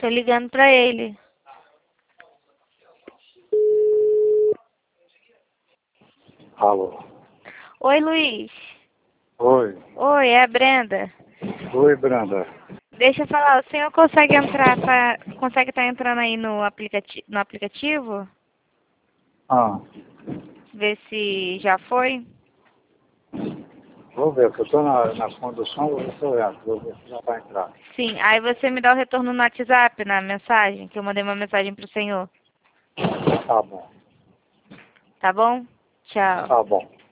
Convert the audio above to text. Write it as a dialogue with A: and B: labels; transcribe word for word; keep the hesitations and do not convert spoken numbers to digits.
A: Tô ligando pra ele.
B: Alô.
A: Oi, Luiz.
B: Oi.
A: Oi, é a Brenda.
B: Oi, Brenda.
A: Deixa eu falar, o senhor consegue entrar, tá, consegue estar entrando aí no, aplicati no aplicativo?
B: Ah,
A: Ver se já foi?
B: vou ver, porque eu estou na, na condução, vou ver se eu entro, vou ver se já vai entrar.
A: Sim, aí você me dá o retorno no WhatsApp, na mensagem, que eu mandei uma mensagem pro senhor.
B: Tá bom,
A: Tá bom? Tchau.
B: tá bom.